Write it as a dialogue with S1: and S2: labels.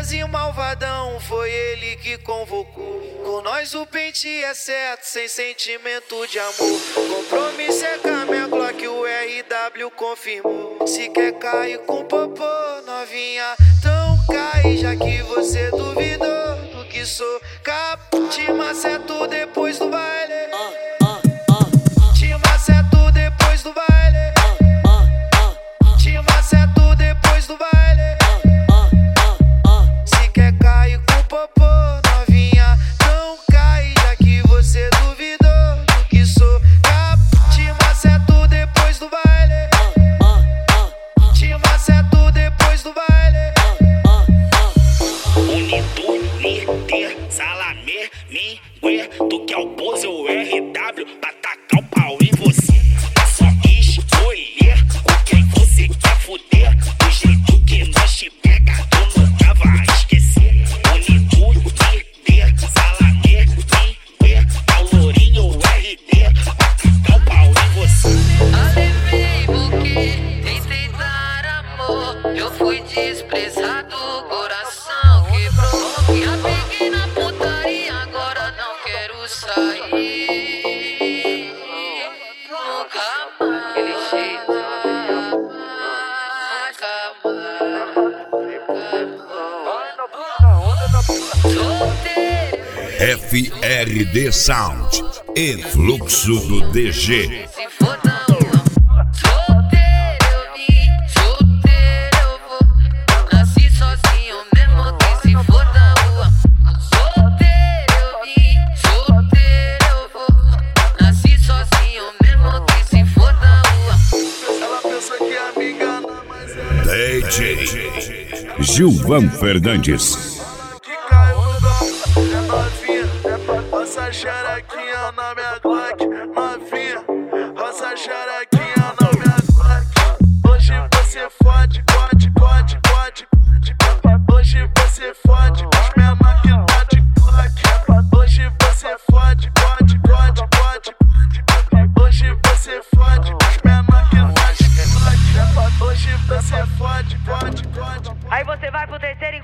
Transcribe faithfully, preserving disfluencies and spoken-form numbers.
S1: Zezinho malvadão, foi ele que convocou. Com nós o pente é certo, sem sentimento de amor. Compromisso é com a minha Glock, o R W confirmou. Se quer cair com popô, novinha, então cai. Já que você duvidou do que sou, cap, te maceto depois do baile. Te maceto depois do baile. Te maceto depois do baile. Se quer cair com popô, novinha, então cai. Já que você duvidou do que sou, cap, te maceto depois do baile. Te maceto depois do baile.
S2: Unido, líder, salamé, mingué. Tu quer o pose ou R W pra tacar o pau em você. Só escolher com quem você quer fuder. Do jeito que nós te pega, tu nunca vai esquecer. Unido, líder, salamé, mingué. Paulourinho ou R D pra tacar o pau em você.
S3: Alevei buquê, tentei dar amor. Eu fui desprezado, coração quebrou. Me apeguei na putaria, agora não quero sair. Nunca mais. Aquele jeito. Solteiro.
S4: F R D Sound e Fluxo do D G.
S3: Se for na rua, solteiro eu vim, solteiro eu vou. Nasci sozinho mesmo que se for na rua. Solteiro eu vim, solteiro eu vou. Nasci sozinho mesmo que se for na rua.
S1: Ela pensa que é amiga, mas é
S4: D J Gilvan Fernandes.